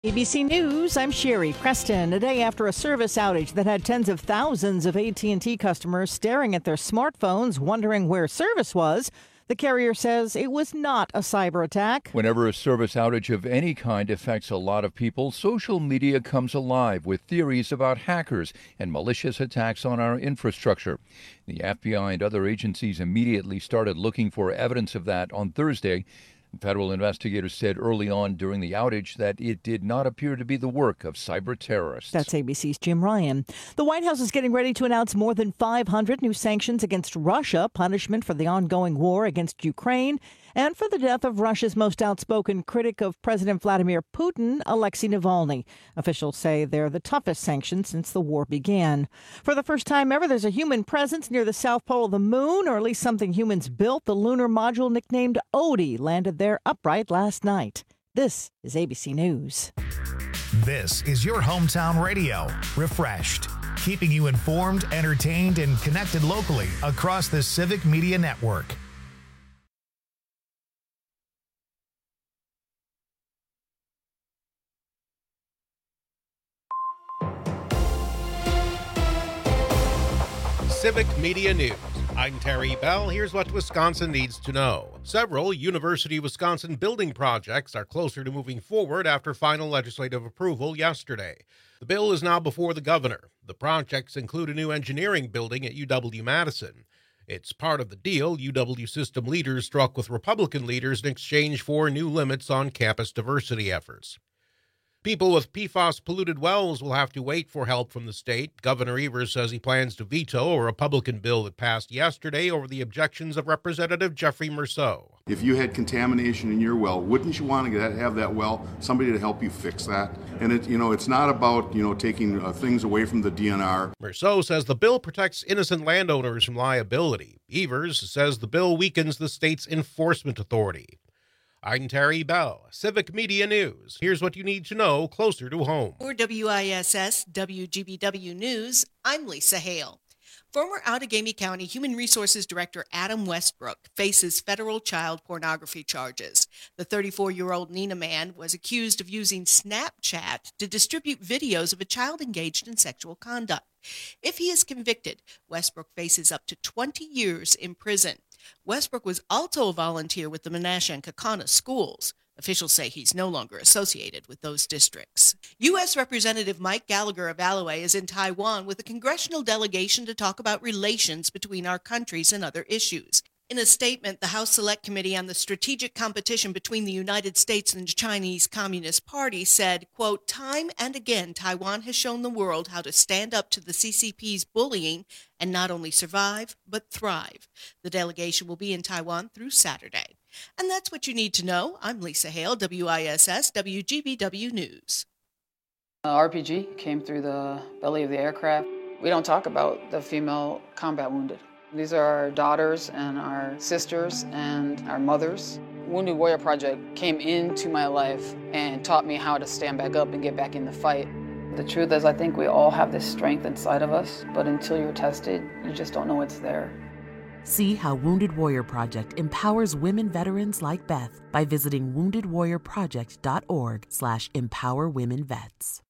ABC News, I'm Sherry Preston. A day after a service outage that had tens of thousands of AT&T customers staring at their smartphones, wondering where service was, the carrier says it was not a cyber attack. Whenever a service outage of any kind affects a lot of people, social media comes alive with theories about hackers and malicious attacks on our infrastructure. The FBI and other agencies immediately started looking for evidence of that on Thursday. Federal investigators said early on during the outage that it did not appear to be the work of cyber terrorists. That's ABC's Jim Ryan. The White House is getting ready to announce more than 500 new sanctions against Russia, punishment for the ongoing war against Ukraine, and for the death of Russia's most outspoken critic of President Vladimir Putin, Alexei Navalny. Officials say they're the toughest sanctions since the war began. For the first time ever, there's a human presence near the south pole of the moon, or at least something humans built. The lunar module nicknamed Odie landed there upright last night. This is ABC News. This is your hometown radio, Refreshed, keeping you informed, entertained, and connected locally across the Civic Media Network. Civic Media News. I'm Terry Bell. Here's what Wisconsin needs to know. Several University of Wisconsin building projects are closer to moving forward after final legislative approval yesterday. The bill is now before the governor. The projects include a new engineering building at UW-Madison. It's part of the deal UW system leaders struck with Republican leaders in exchange for new limits on campus diversity efforts. People with PFAS-polluted wells will have to wait for help from the state. Governor Evers says he plans to veto a Republican bill that passed yesterday over the objections of Representative Jeffrey Merceau. If you had contamination in your well, wouldn't you want to have that well, somebody to help you fix that? And it's not about, taking things away from the DNR. Merceau says the bill protects innocent landowners from liability. Evers says the bill weakens the state's enforcement authority. I'm Terry Bell, Civic Media News. Here's what you need to know closer to home. For WISS WGBW News, I'm Lisa Hale. Former Outagamie County Human Resources Director Adam Westbrook faces federal child pornography charges. The 34-year-old Nina man was accused of using Snapchat to distribute videos of a child engaged in sexual conduct. If he is convicted, Westbrook faces up to 20 years in prison. Westbrook was also a volunteer with the Menasha and Kaukauna schools. Officials say he's no longer associated with those districts. U.S. Representative Mike Gallagher of Alloway is in Taiwan with a congressional delegation to talk about relations between our countries and other issues. In a statement, the House Select Committee on the Strategic Competition between the United States and the Chinese Communist Party said, quote, "Time and again, Taiwan has shown the world how to stand up to the CCP's bullying and not only survive, but thrive." The delegation will be in Taiwan through Saturday. And that's what you need to know. I'm Lisa Hale, WISS WGBW News. RPG came through the belly of the aircraft. We don't talk about the female combat wounded. These are our daughters and our sisters and our mothers. Wounded Warrior Project came into my life and taught me how to stand back up and get back in the fight. The truth is, I think we all have this strength inside of us, but until you're tested, you just don't know it's there. See how Wounded Warrior Project empowers women veterans like Beth by visiting woundedwarriorproject.org/empowerwomenvets.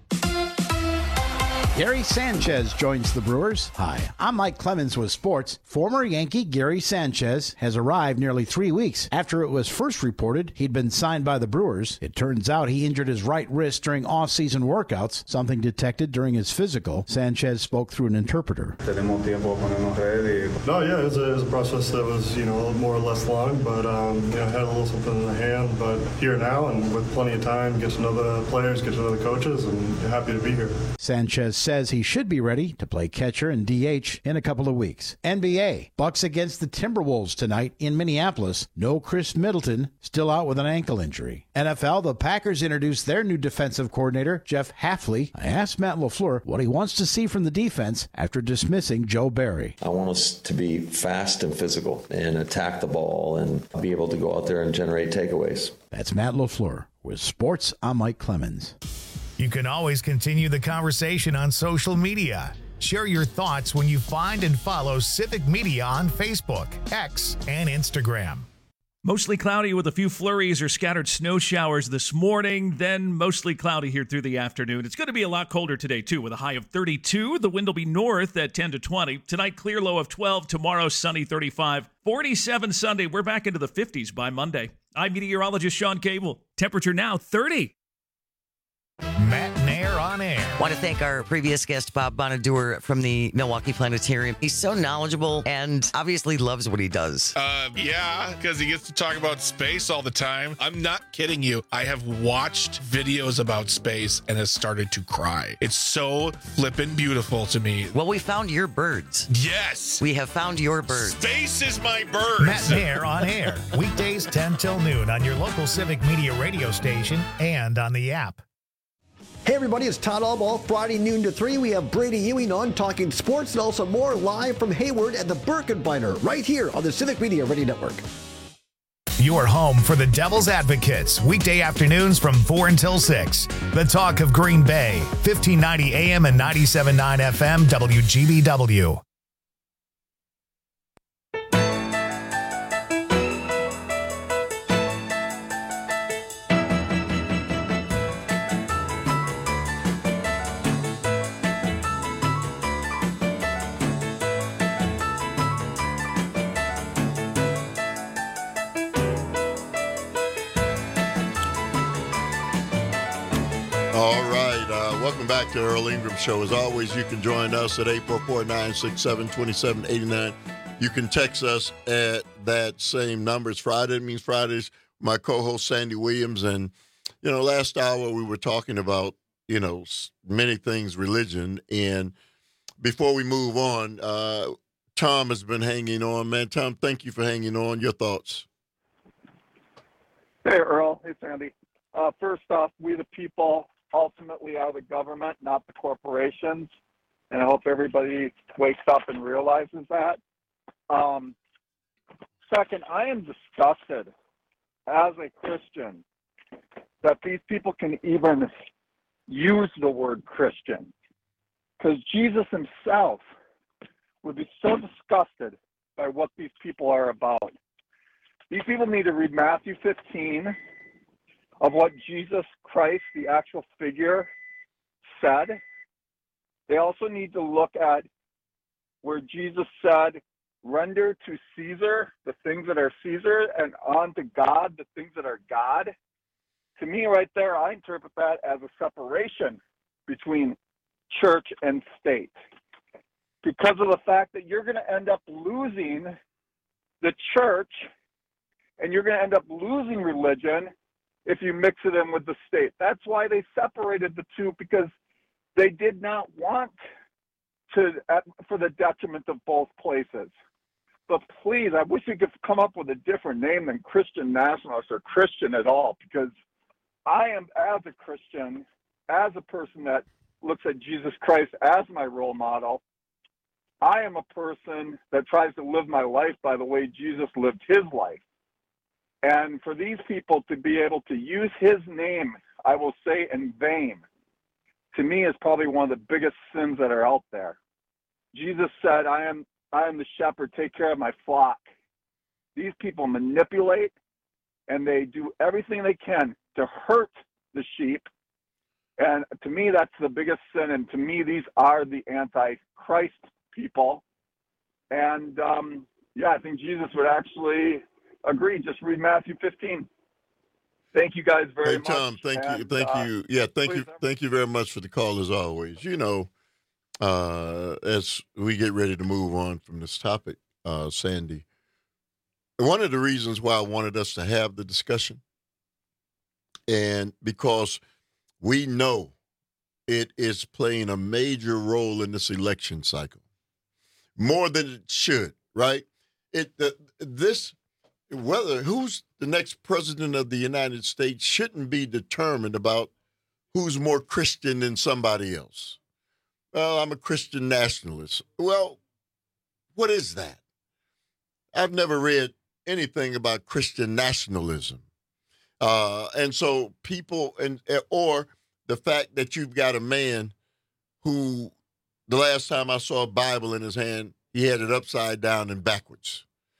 Gary Sanchez joins the Brewers. Hi, I'm Mike Clemens with sports. Former Yankee Gary Sanchez has arrived nearly 3 weeks after it was first reported he'd been signed by the Brewers. It turns out he injured his right wrist during off-season workouts, something detected during his physical. Sanchez spoke through an interpreter. No, yeah, it was a process that was, a little more or less long, but I had a little something in the hand. But here now, and with plenty of time, get to know the players, get to know the coaches, and happy to be here. Sanchez says he should be ready to play catcher and DH in a couple of weeks. NBA, Bucks against the Timberwolves tonight in Minneapolis. No Chris Middleton, still out with an ankle injury. NFL, the Packers introduced their new defensive coordinator, Jeff Hafley. I asked Matt LaFleur what he wants to see from the defense after dismissing Joe Barry. I want us to be fast and physical and attack the ball and be able to go out there and generate takeaways. That's Matt LaFleur. With sports, I'm Mike Clemens. You can always continue the conversation on social media. Share your thoughts when you find and follow Civic Media on Facebook, X, and Instagram. Mostly cloudy with a few flurries or scattered snow showers this morning, then mostly cloudy here through the afternoon. It's going to be a lot colder today, too, with a high of 32. The wind will be north at 10 to 20. Tonight, clear low of 12. Tomorrow, sunny 35. 47 Sunday. We're back into the 50s by Monday. I'm meteorologist Sean Cable. Temperature now 30. Matt Nair on air. Want to thank our previous guest, Bob Bonaduer from the Milwaukee Planetarium. He's so knowledgeable and obviously loves what he does. Yeah, because he gets to talk about space all the time. I'm not kidding you. I have watched videos about space and has started to cry. It's so flippin' beautiful to me. Well, we found your birds. Yes. We have found your birds. Space is my birds. Matt Nair on air. Weekdays 10 till noon on your local Civic Media radio station and on the app. Hey everybody, it's Todd Allball. Friday noon to 3, we have Brady Ewing on talking sports and also more live from Hayward at the Birkenbeiner right here on the Civic Media Radio Network. Your home for the Devil's Advocates, weekday afternoons from 4 until 6. The talk of Green Bay, 1590 AM and 97.9 FM, WGBW. All right. Welcome back to the Earl Ingram Show. As always, you can join us at 844-967-2789. You can text us at that same number. It's Friday. It means Fridays. My co-host, Sandy Williams. And, last hour we were talking about, many things, religion. And before we move on, Tom has been hanging on. Man, Tom, thank you for hanging on. Your thoughts? Hey, Earl. Hey, Sandy. First off, we the people ultimately are the government, not the corporations. And I hope everybody wakes up and realizes that. Second, I am disgusted as a Christian that these people can even use the word Christian. Because Jesus himself would be so disgusted by what these people are about. These people need to read Matthew 15 of what Jesus Christ, the actual figure, said. They also need to look at where Jesus said, render to Caesar the things that are Caesar and unto God the things that are God. To me right there, I interpret that as a separation between church and state. Because of the fact that you're going to end up losing the church and you're going to end up losing religion if you mix it in with the state. That's why they separated the two, because they did not want to, for the detriment of both places. But please, I wish we could come up with a different name than Christian nationalist or Christian at all, because I am, as a Christian, as a person that looks at Jesus Christ as my role model, I am a person that tries to live my life by the way Jesus lived his life. And for these people to be able to use his name, I will say in vain, to me is probably one of the biggest sins that are out there. Jesus said, I am the shepherd, take care of my flock. These people manipulate and they do everything they can to hurt the sheep. And to me, that's the biggest sin. And to me, these are the anti-Christ people. And I think Jesus would actually agree. Just read Matthew 15. Thank you guys very much. Hey, Tom, thank you. Yeah, thank you very much for the call as always. As we get ready to move on from this topic, Sandy, one of the reasons why I wanted us to have the discussion, and because we know it is playing a major role in this election cycle, more than it should, right? Whether who's the next president of the United States shouldn't be determined about who's more Christian than somebody else. Well, I'm a Christian nationalist. Well, what is that? I've never read anything about Christian nationalism. And so people, or the fact that you've got a man who, the last time I saw a Bible in his hand, he had it upside down and backwards.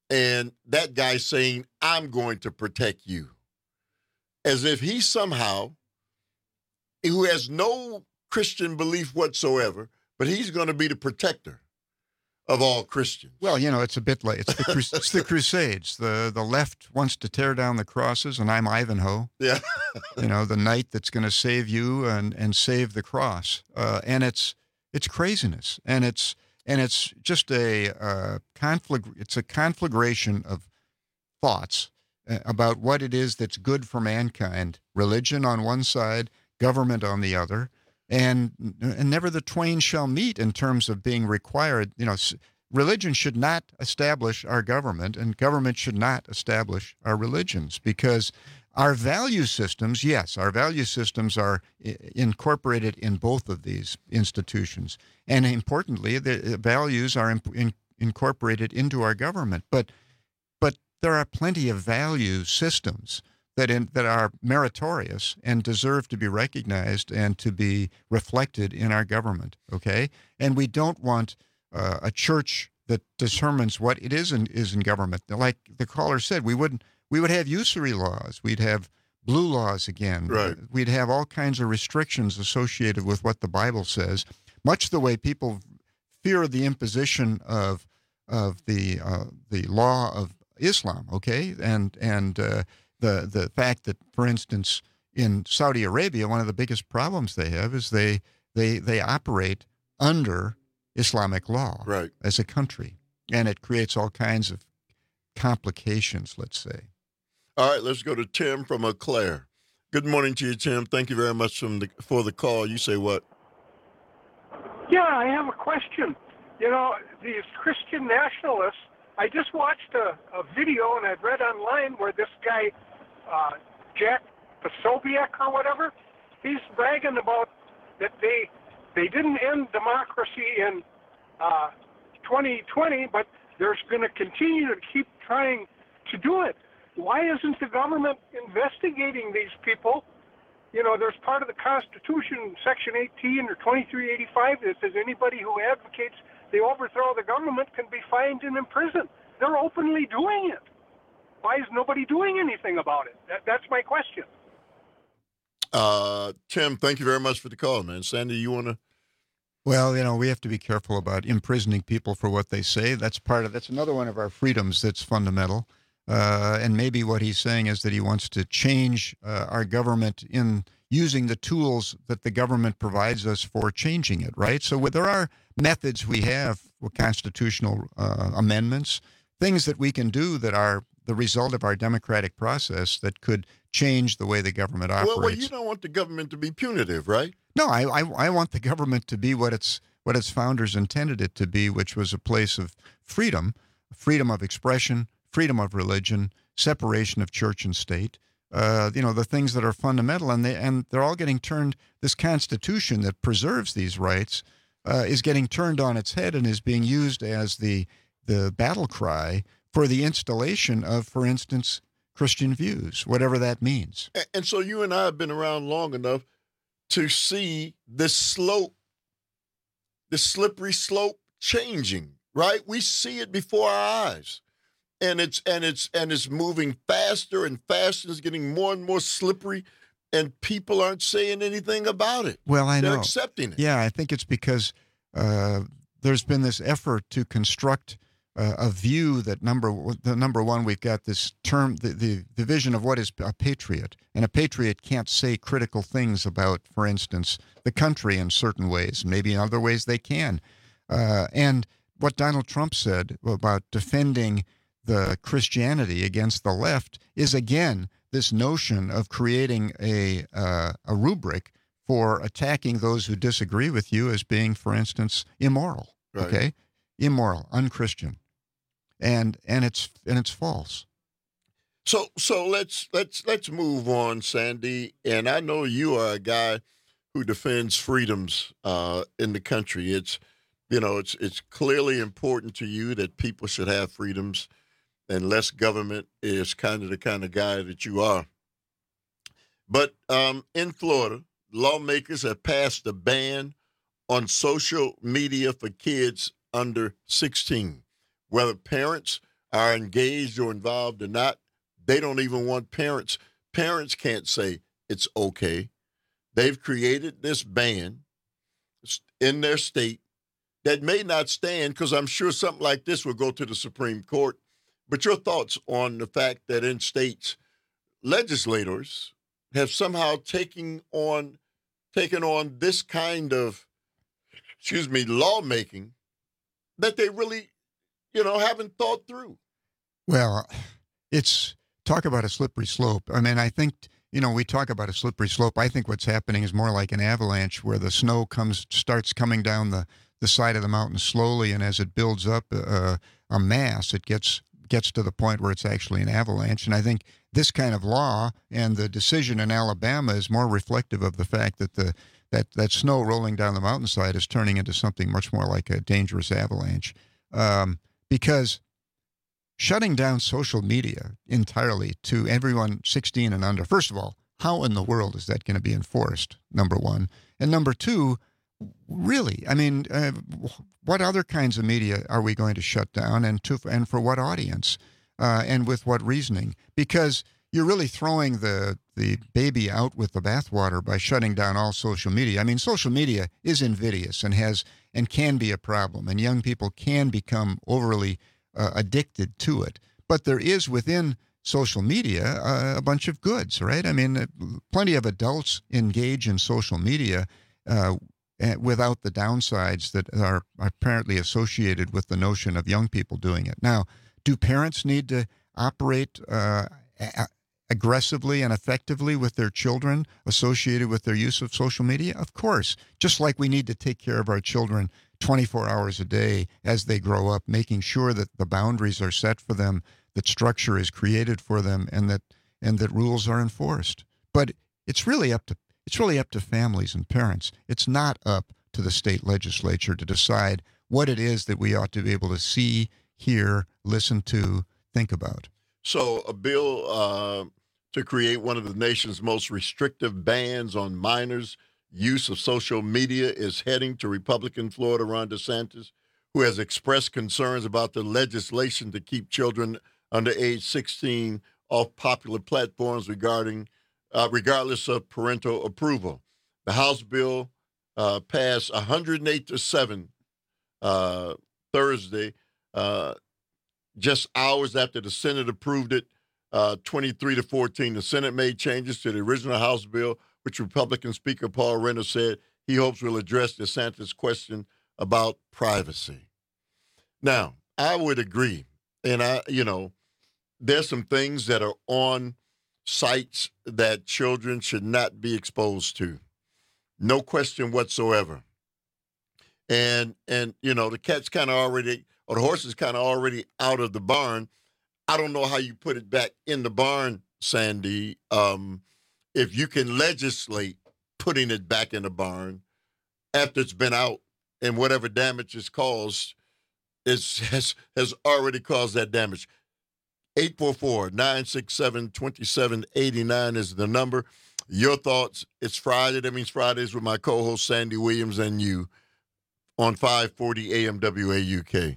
and that guy saying, I'm going to protect you. As if he somehow, who has no Christian belief whatsoever, but he's going to be the protector of all Christians. Well, you know, it's a bit like it's the Crusades. The left wants to tear down the crosses, and I'm Ivanhoe. Yeah. You know, the knight that's going to save you and save the cross. And it's craziness, and it's just a conflict. It's a conflagration of thoughts about what it is that's good for mankind. Religion on one side, government on the other. And never the twain shall meet in terms of being required. You know, religion should not establish our government, and government should not establish our religions, because our value systems, yes, our value systems are incorporated in both of these institutions. And importantly, the values are incorporated into our government. But there are plenty of value systems that are meritorious and deserve to be recognized and to be reflected in our government, okay? And we don't want a church that determines what it is in government. Like the caller said, we would have usury laws. We'd have blue laws again. Right. We'd have all kinds of restrictions associated with what the Bible says, much the way people fear the imposition of the law of Islam, okay? And the fact that, for instance, in Saudi Arabia, one of the biggest problems they have is they operate under Islamic law as a country, and it creates all kinds of complications, let's say. All right, let's go to Tim from Eau Claire. Good morning to you, Tim. Thank you very much for the call. You say what? Yeah, I have a question. You know, these Christian nationalists, I just watched a video, and I've read online where this guy, Jack Posobiec or whatever, he's bragging about that they didn't end democracy in 2020, but they're going to continue to keep trying to do it. Why isn't the government investigating these people? You know, there's part of the Constitution, Section 18 or 2385, that says anybody who advocates the overthrow of the government can be fined and imprisoned. They're openly doing it. Why is nobody doing anything about it? That's my question. Tim, thank you very much for the call, man. Sandy, you want to? Well, you know, we have to be careful about imprisoning people for what they say. That's another one of our freedoms that's fundamental. And maybe what he's saying is that he wants to change our government in using the tools that the government provides us for changing it, right? So there are methods we have with constitutional amendments, things that we can do that are the result of our democratic process that could change the way the government operates. Well, you don't want the government to be punitive, right? No, I want the government to be what its founders intended it to be, which was a place of freedom of expression, freedom of religion, separation of church and state. You know, the things that are fundamental, and they're all getting turned. This Constitution that preserves these rights is getting turned on its head and is being used as the battle cry for the installation of, for instance, Christian views, whatever that means. And so you and I have been around long enough to see this slope, the slippery slope changing, right? We see it before our eyes. And it's moving faster and faster. It's getting more and more slippery, and people aren't saying anything about it. Well, I know. They're accepting it. Yeah, I think it's because there's been this effort to construct a view that number one, we've got this term, the vision of what is a patriot, and a patriot can't say critical things about, for instance, the country in certain ways. Maybe in other ways they can. And what Donald Trump said about defending the Christianity against the left is, again, this notion of creating a rubric for attacking those who disagree with you as being, for instance, immoral. Right. Okay, immoral, unchristian, and it's false. So let's move on, Sandy. And I know you are a guy who defends freedoms in the country. It's clearly important to you that people should have freedoms, and less government is the kind of guy that you are. But in Florida, lawmakers have passed a ban on social media for kids under 16, whether parents are engaged or involved or not. They don't even want parents. Parents can't say it's okay. They've created this ban in their state that may not stand, because I'm sure something like this will go to the Supreme Court. But your thoughts on the fact that in states, legislators have somehow taken on this kind of, lawmaking that they really, haven't thought through. Well, it's talk about a slippery slope. I mean, I think, we talk about a slippery slope. I think what's happening is more like an avalanche where the snow starts coming down the side of the mountain slowly, and as it builds up a mass, it gets to the point where it's actually an avalanche. And I think this kind of law and the decision in Alabama is more reflective of the fact that that snow rolling down the mountainside is turning into something much more like a dangerous avalanche. Because shutting down social media entirely to everyone 16 and under, first of all, how in the world is that going to be enforced, number one? And number two, really, I mean, what other kinds of media are we going to shut down, and for what audience, and with what reasoning? Because you're really throwing the baby out with the bathwater by shutting down all social media. I mean, social media is invidious and can be a problem, and young people can become overly addicted to it. But there is within social media a bunch of goods, right? I mean, plenty of adults engage in social media without the downsides that are apparently associated with the notion of young people doing it. Now, do parents need to operate aggressively and effectively with their children associated with their use of social media? Of course. Just like we need to take care of our children 24 hours a day as they grow up, making sure that the boundaries are set for them, that structure is created for them, and that rules are enforced. But it's really up to families and parents. It's not up to the state legislature to decide what it is that we ought to be able to see, hear, listen to, think about. So a bill to create one of the nation's most restrictive bans on minors' use of social media is heading to Republican Florida Ron DeSantis, who has expressed concerns about the legislation to keep children under age 16 off popular platforms regardless of parental approval. The House bill passed 108-7 Thursday, just hours after the Senate approved it, 23-14. The Senate made changes to the original House bill, which Republican Speaker Paul Renner said he hopes will address DeSantis' question about privacy. Now, I would agree, and there's some things that are on sites that children should not be exposed to. No question whatsoever. And the cat's kind of already, or the horse is kind of already out of the barn. I don't know how you put it back in the barn, Sandy. If you can legislate putting it back in the barn after it's been out and whatever damage is caused has already caused that damage. 844-967-2789 is the number. Your thoughts. It's Friday. That means Fridays with my co-host Sandy Williams and you on 540 AM WAUK.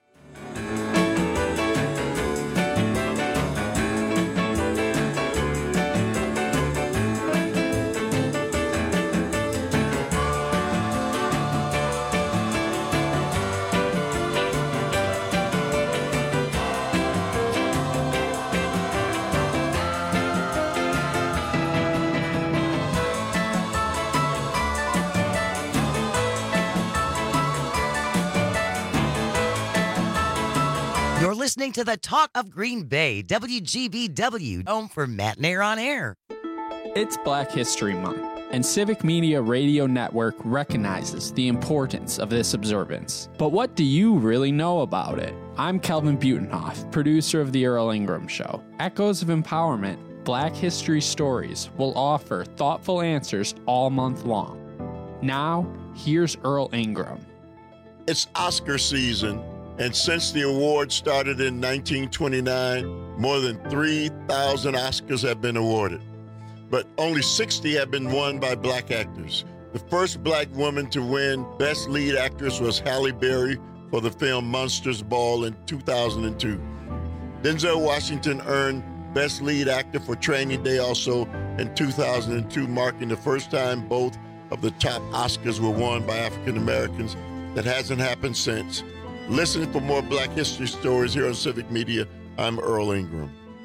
Listening to the Talk of Green Bay, WGBW, home for Matt and Air on Air. It's Black History Month, and Civic Media Radio Network recognizes the importance of this observance. But what do you really know about it? I'm Kelvin Butenhoff, producer of The Earl Ingram Show. Echoes of Empowerment, Black History Stories will offer thoughtful answers all month long. Now, here's Earl Ingram. It's Oscar season. And since the award started in 1929, more than 3,000 Oscars have been awarded. But only 60 have been won by black actors. The first black woman to win Best Lead Actress was Halle Berry for the film Monsters Ball in 2002. Denzel Washington earned Best Lead Actor for Training Day also in 2002, marking the first time both of the top Oscars were won by African Americans. That hasn't happened since. Listen for more Black History stories here on Civic Media. I'm Earl Ingram.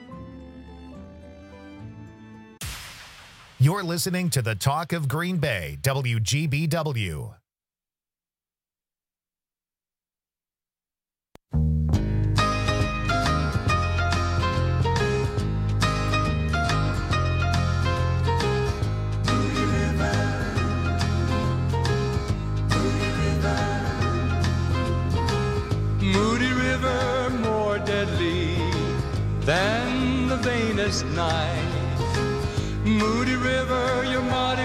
You're listening to the Talk of Green Bay, WGBW. Moody River, more deadly than the vainest knife. Moody River, your motto